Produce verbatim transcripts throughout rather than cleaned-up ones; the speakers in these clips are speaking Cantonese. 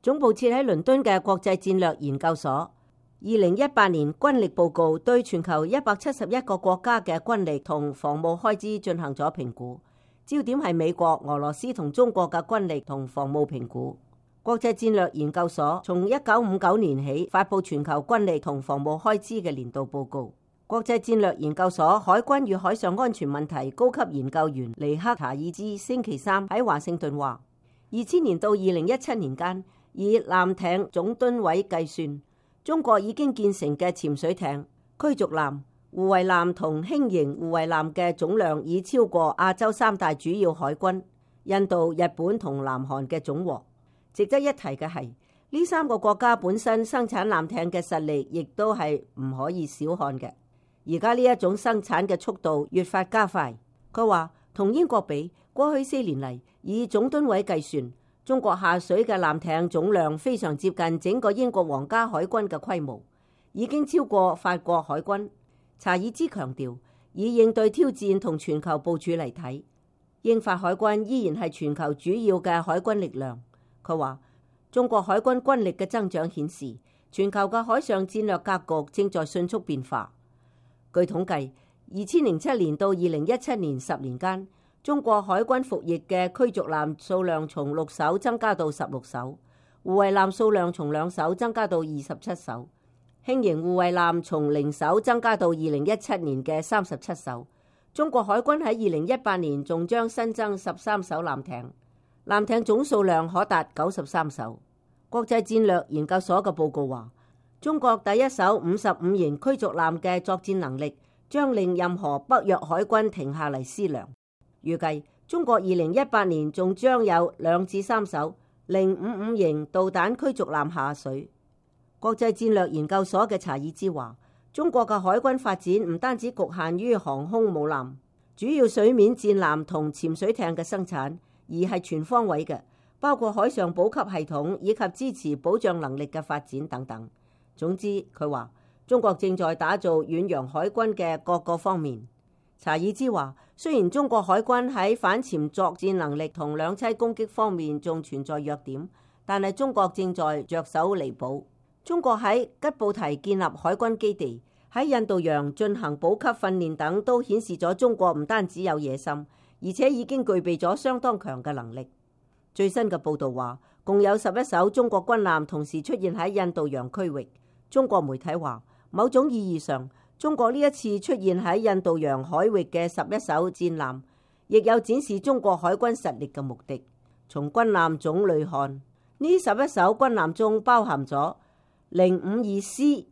總部設喺倫敦嘅國際戰略研究所，二零一八年軍力報告對全球一百七十一個國家嘅軍力同防務開支進行咗評估，焦點係美國、俄羅斯同中國嘅軍力同防務評估。國際戰略研究所從一九五九年起發佈全球軍力同防務開支嘅年度報告。國際戰略研究所海軍與海上安全問題高級研究員尼克查爾茲星期三喺華盛頓話，二千年到二零一七年間，以艦艇總噸位計算，中國已經建成嘅潛水艇、驅逐艦、護衛艦同輕型護衛艦嘅總量已超過亞洲三大主要海軍印度、日本同南韓嘅總和。值得一提嘅係，呢三個國家本身生產艦艇嘅實力亦都係唔可以小看嘅。而家呢一種生產嘅速度越發加快。佢話同英國比，過去四年嚟以總噸位計算，中國下水嘅艦艇總量非常接近整個英國皇家海軍嘅規模，已經超過法國海軍。查爾茲強調，以應對挑戰同全球部署嚟睇，英法海軍依然係全球主要嘅海軍力量。佢話中國海軍軍力嘅增長顯示，全球嘅海上戰略格局正在迅速變化。據統計，二千零七年到二零一七年十年間，中國海軍服役嘅驅逐艦數量從六艘增加到十六艘，護衛艦數量從兩艘增加到二十七艘，輕型護衛艦從零艘增加到二零一七年嘅三十七艘。中國海軍喺二零一八年仲將新增十三艘艦艇，艦艇總數量可達九十三艘。國際戰略研究所嘅報告話，中國第一艘五十五型驅逐艦嘅作戰能力將令任何北約海軍停下嚟思量。預計中國二零一八年仲將有兩至三艘零五五型導彈驅逐艦下水。國際戰略研究所嘅查爾茲話，中國嘅海軍發展唔單止局限於航空母艦、主要水面戰艦同潛水艇嘅生產，而係全方位嘅，包括海上補給系統以及支持保障能力嘅發展等等。總之，佢話中國正在打造遠洋海軍嘅各個方面。查爾茲話，雖然中國海軍喺反潛作戰能力同兩棲攻擊方面仲存在弱點，但係中國正在着手彌補。中國喺吉布提建立海軍基地，喺印度洋進行補給訓練等，都顯示咗中國唔單止有野心，而且已經具備咗相當強嘅能力。最新嘅報導話，共有十一艘中國軍艦同時出現喺印度洋區域。中國媒體話，某種意義上，中國呢一次出現喺印度洋海域嘅十一艘戰艦，亦有展示中國海軍實力嘅目的。從軍艦種類看，呢十一艘軍艦中包含咗零五二 C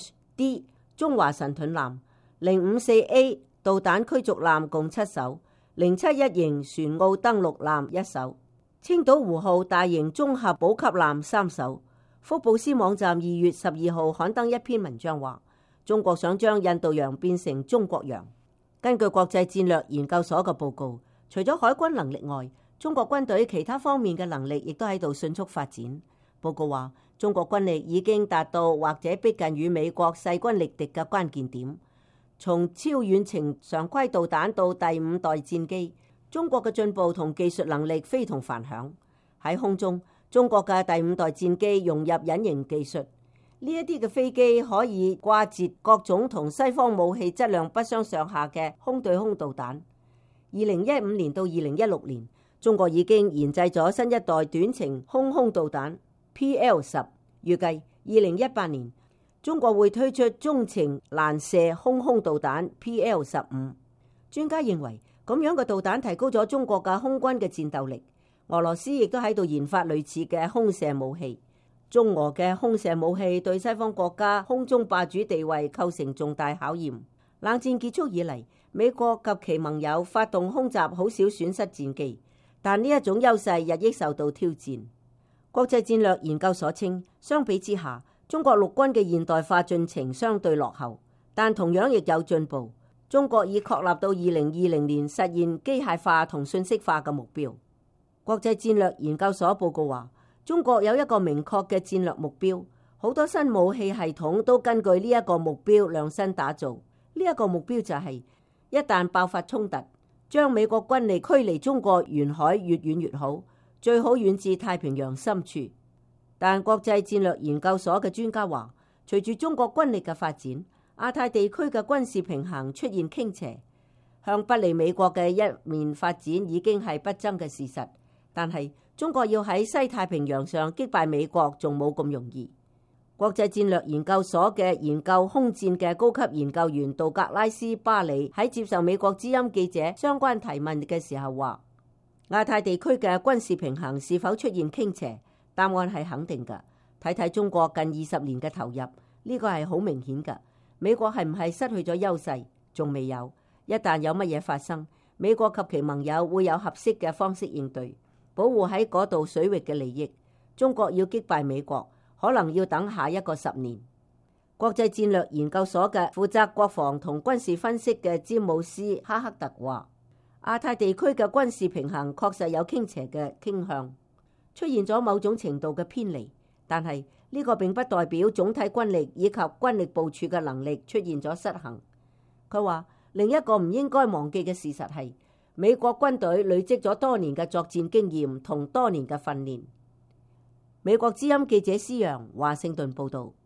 D 中華神盾艦、零五四 A 導彈驅逐艦共七艘、零七一型船澳登陸艦一艘、青島湖號大型綜合補給艦三艘。福布斯網站二月十二號刊登一篇文章話，中國想將印度洋變成中國洋。根據國際戰略研究所嘅報告，除咗海軍能力外，中國軍隊其他方面嘅能力亦都喺度迅速發展。報告話，中國軍力已經達到或者逼近與美國勢均力敵嘅關鍵點。從超遠程常規導彈到第五代戰機，中國嘅進步同技術能力非同凡響。喺空中，中國嘅第五代戰機融入隱形技術，呢一啲嘅飛機可以掛截各種同西方武器質量不相上下嘅空對空導彈。二零一五年到二零一六年，中國已經研製咗新一代短程空空導彈 P L 十，預計二零一八年中國會推出中程攔射空空導彈 P L 十五。專家認為，咁樣嘅導彈提高咗中國嘅空軍嘅戰鬥力。俄羅斯亦都喺度研發類似嘅空射武器。中俄嘅空射武器對西方國家空中霸主地位構成重大考驗。冷戰結束以嚟，美國及其盟友發動空襲，好少損失戰機，但呢一種優勢日益受到挑戰。國際戰略研究所稱，相比之下，中國陸軍嘅現代化進程相對落後，但同樣亦有進步。中國已確立到二零二零年實現機械化同信息化嘅目標。國際戰略研究所報告話，中國有一個明確嘅戰略目標，好多新武器系統都根據呢一個目標量身打造。呢一個目標就係，一旦爆發衝突，將美國軍力驅離中國沿海越遠越好，最好遠至太平洋深處。 但國際戰略研究所嘅專家話，隨住中國軍力嘅發展，亞太地區嘅軍事平衡出現傾斜，向不利美國嘅一面發展已經係不爭嘅事實。但係中國要喺西太平洋上擊敗美國仲冇咁容易。國際戰略研究所嘅研究空戰嘅高級研究員杜格拉斯巴里喺接受美國之音記者相關提問嘅時候話，亞太地區嘅軍事平衡是否出現傾斜？答案係肯定㗎。睇睇中國近二十年嘅投入，呢個係好明顯㗎。美國係唔係失去咗優勢？仲未有。一旦有乜嘢發生，美國及其盟友會有合適嘅方式應對，保護喺嗰度水域嘅利益。中國要擊敗美國，可能要等下一個十年。國際戰略研究所嘅負責國防同軍事分析嘅詹姆斯哈克特話，亞太地區嘅軍事平衡確實有傾斜嘅傾向，出現咗某種程度嘅偏離，但係呢個並不代表總體軍力以及軍力部署嘅能力出現咗失衡。佢話另一個唔應該忘記嘅事實係，美國軍隊累積咗多年嘅作戰經驗同多年嘅訓練。美國之音記者施洋華盛頓報道。